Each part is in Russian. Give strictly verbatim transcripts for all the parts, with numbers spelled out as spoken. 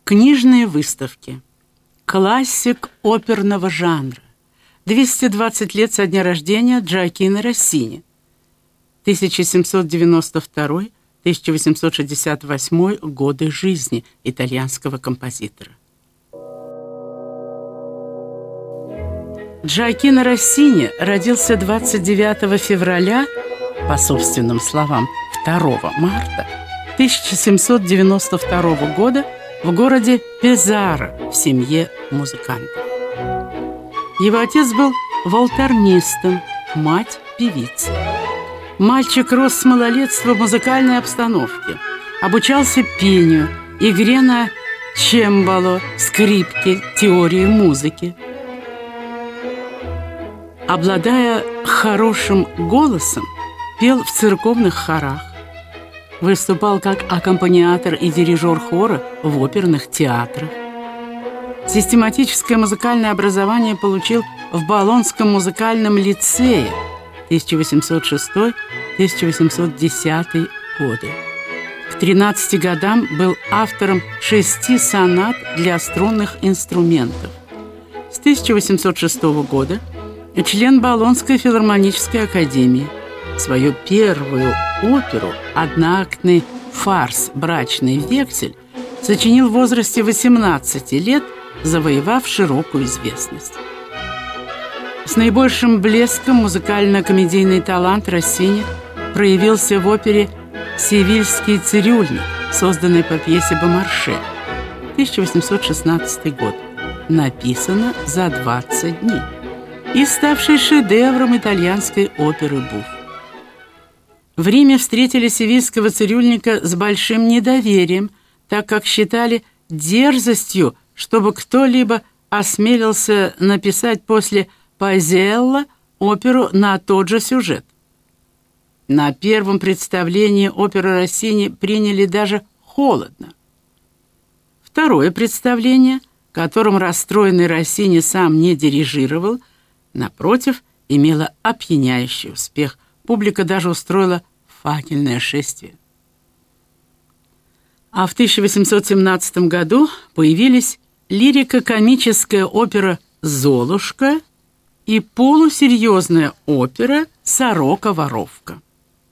Книжные выставки. Классик оперного жанра. двести двадцать лет со дня рождения Джоаккино Россини. тысяча семьсот девяносто второй — тысяча восемьсот шестьдесят восьмой годы жизни итальянского композитора. Джоаккино Россини родился двадцать девятого февраля, по собственным словам, второго марта тысяча семьсот девяносто второго года в городе Пезаро в семье музыкантов. Его отец был валторнистом, мать – певицей. Мальчик рос с малолетства в музыкальной обстановке, обучался пению, игре на чембало, скрипке, теории музыки. Обладая хорошим голосом, пел в церковных хорах, выступал как аккомпаниатор и дирижер хора в оперных театрах. Систематическое музыкальное образование получил в Болонском музыкальном лицее тысяча восемьсот шестой — тысяча восемьсот десятый годы. К тринадцати годам был автором шести сонат для струнных инструментов. С тысяча восемьсот шестого года член Болонской филармонической академии. Свою первую оперу «Одноактный фарс. Брачный вексель» сочинил в возрасте восемнадцати лет, завоевав широкую известность. С наибольшим блеском музыкально-комедийный талант Россини проявился в опере «Севильский цирюльник», созданной по пьесе Бомарше, тысяча восемьсот шестнадцатый год, написана за двадцать дней, и ставшей шедевром итальянской оперы буфф. В Риме встретили севильского цирюльника с большим недоверием, так как считали дерзостью, чтобы кто-либо осмелился написать после Пазиэлло оперу на тот же сюжет. На первом представлении оперу Россини приняли даже холодно. Второе представление, которым расстроенный Россини сам не дирижировал, напротив, имело опьяняющий успех. Публика даже устроила факельное шествие. А в тысяча восемьсот семнадцатом году появились лирико-комическая опера «Золушка» и полусерьезная опера «Сорока-воровка».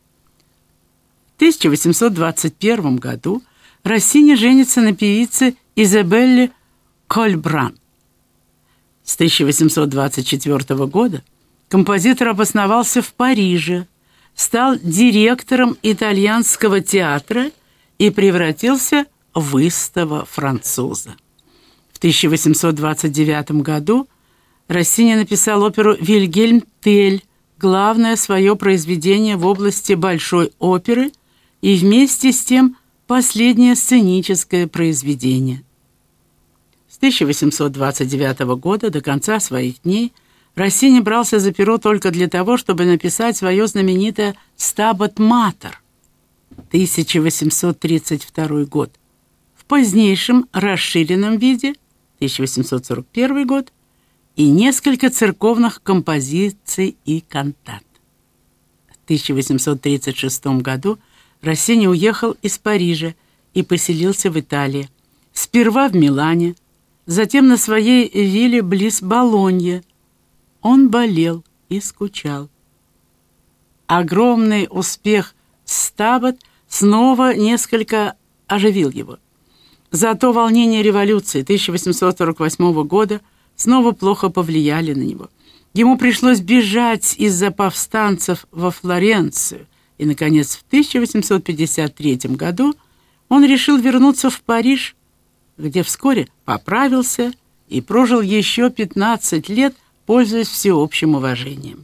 В тысяча восемьсот двадцать первом году Россини женится на певице Изабелле Кольбран. С тысяча восемьсот двадцать четвёртого года композитор обосновался в Париже, стал директором итальянского театра и превратился в истого француза. В тысяча восемьсот двадцать девятом году Россини написал оперу «Вильгельм Тель», главное свое произведение в области большой оперы и вместе с тем последнее сценическое произведение. С тысяча восемьсот двадцать девятого года до конца своих дней Россини брался за перо только для того, чтобы написать свое знаменитое «Стабат Матер» тысяча восемьсот тридцать второй год, в позднейшем расширенном виде тысяча восемьсот сорок первый год и несколько церковных композиций и кантат. В тысяча восемьсот тридцать шестом году Россини уехал из Парижа и поселился в Италии, сперва в Милане, затем на своей вилле близ Болоньи. Он болел и скучал. Огромный успех «Стабат» снова несколько оживил его. Зато волнения революции тысяча восемьсот сорок восьмого года снова плохо повлияли на него. Ему пришлось бежать из-за повстанцев во Флоренцию, и, наконец, в тысяча восемьсот пятьдесят третьем году он решил вернуться в Париж, где вскоре поправился и прожил еще пятнадцать лет, пользуясь всеобщим уважением.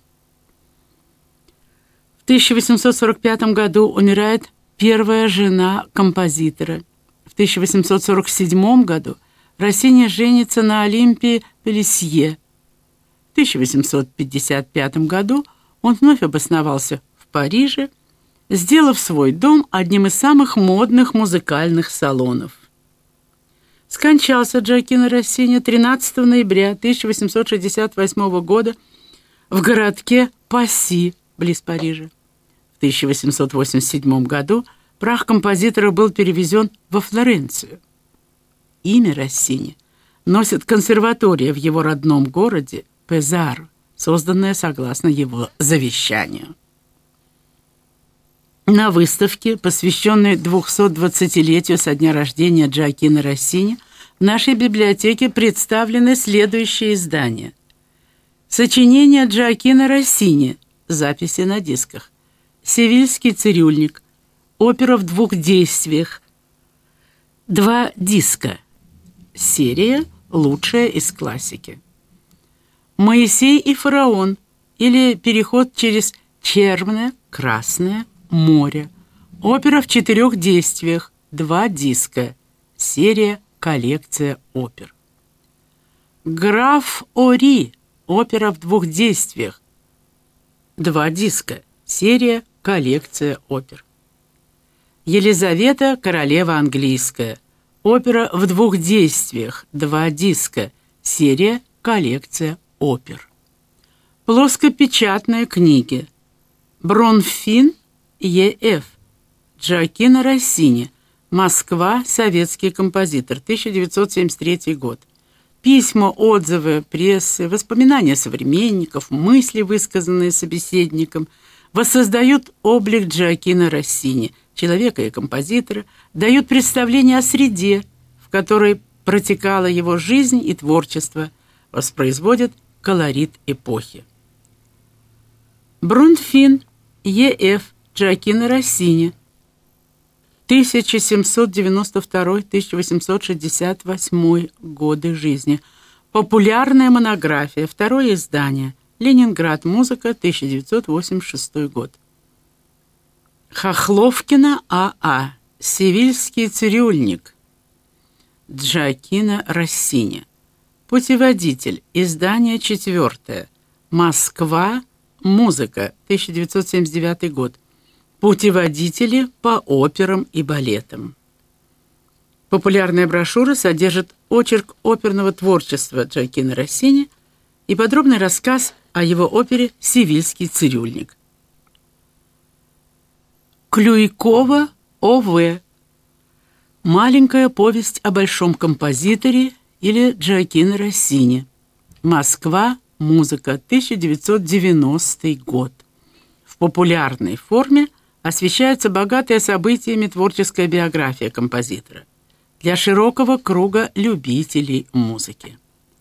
В тысяча восемьсот сорок пятом году умирает первая жена композитора. В тысяча восемьсот сорок седьмом году Россини женится на Олимпии Пелесье. В тысяча восемьсот пятьдесят пятом году он вновь обосновался в Париже, сделав свой дом одним из самых модных музыкальных салонов. Скончался Джоаккино Россини тринадцатого ноября тысяча восемьсот шестьдесят восьмого года в городке Пасси, близ Парижа. В тысяча восемьсот восемьдесят седьмом году прах композитора был перевезен во Флоренцию. имя Россини носит консерватория в его родном городе Пезаро, созданная согласно его завещанию. На выставке, посвященной двухсотдвадцатилетию со дня рождения Джоаккино Россини, в нашей библиотеке представлены следующие издания. Сочинения Джоаккино Россини, записи на дисках. Севильский цирюльник, опера в двух действиях, два диска, серия «Лучшая из классики». Моисей и фараон, или переход через Черное, Красное море, опера в четырех действиях, два диска, серия «Коллекция опер». Граф Ори, опера в двух действиях, два диска, серия «Коллекция опер». Елизавета, королева английская, опера в двух действиях, два диска, серия «Коллекция опер». Плоскопечатные книги. Бронфин, Е Ф Джоаккино Россини, Москва, советский композитор, тысяча девятьсот семьдесят третий год. Письма, отзывы прессы, воспоминания современников, мысли, высказанные собеседником, воссоздают облик Джоаккино Россини, человека и композитора, дают представление о среде, в которой протекала его жизнь и творчество, воспроизводят колорит эпохи. Бронфин, Е Ф Джоаккино Россини, тысяча семьсот девяносто второй — тысяча восемьсот шестьдесят восьмой годы жизни. Популярная монография, второе издание. Ленинград. Музыка. тысяча девятьсот восемьдесят шестой год. Хохловкина А А Севильский цирюльник. Джоаккино Россини. Путеводитель. Издание четвертое. Москва. Музыка. тысяча девятьсот семьдесят девятый год. Путеводители по операм и балетам. Популярная брошюра содержит очерк оперного творчества Джоаккино Россини и подробный рассказ о его опере «Севильский цирюльник». Клюйкова О В Маленькая повесть о большом композиторе или Джоаккино Россини. Москва. Музыка. тысяча девятьсот девяностый год. В популярной форме освещается богатая событиями творческая биография композитора для широкого круга любителей музыки.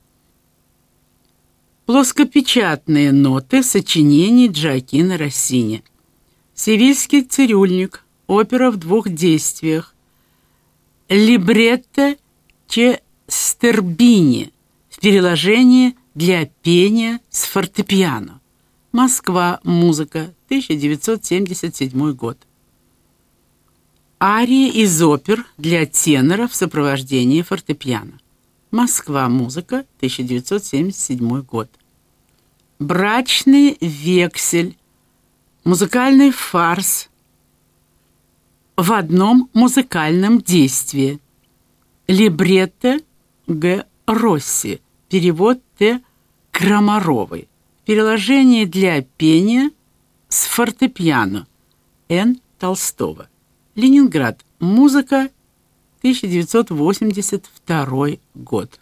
Плоскопечатные ноты сочинений Джоаккино Россини. Севильский цирюльник, опера в двух действиях. Либретто Честербини в переложении для пения с фортепиано. Москва. Музыка. тысяча девятьсот семьдесят седьмой год. Арии из опер для тенора в сопровождении фортепиано. Москва. Музыка. тысяча девятьсот семьдесят седьмой год. Брачный вексель. Музыкальный фарс в одном музыкальном действии. Либретто Г. Росси. Перевод Т. Крамаровой. Переложение для пения с фортепиано. Н. Толстого. Ленинград. Музыка. тысяча девятьсот восемьдесят второй год.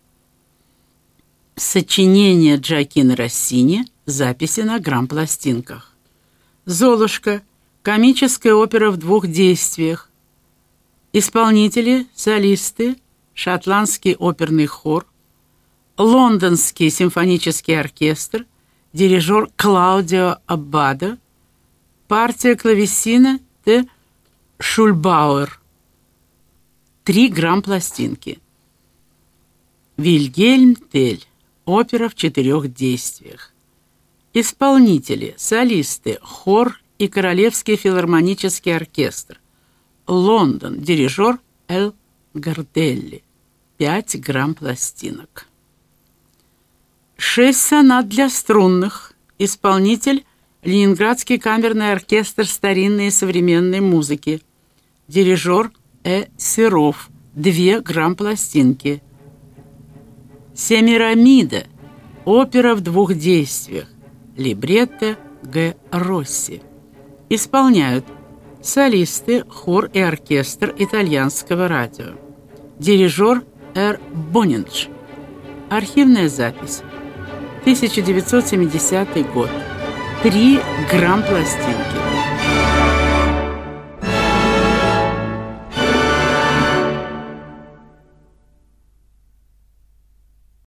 Сочинение Джоаккино Россини. Записи на грампластинках. «Золушка» — комическая опера в двух действиях. Исполнители, солисты, шотландский оперный хор, лондонский симфонический оркестр, дирижер Клаудио Аббадо, партия клавесина Т. Шульбауэр. Три грампластинки. Вильгельм Тель. Опера в четырех действиях. Исполнители, солисты, хор и Королевский филармонический оркестр. Лондон. Дирижер Л. Гарделли. Пять грампластинок. Шесть сонат для струнных. Исполнитель — Ленинградский камерный оркестр старинной и современной музыки. Дирижер Э. Серов. Две грампластинки. Семирамида. Опера в двух действиях. Либретто Г. Росси. Исполняют солисты, хор и оркестр итальянского радио. Дирижер Р. Бонниндж. Архивная запись. тысяча девятьсот семидесятый год. Три грамм-пластинки.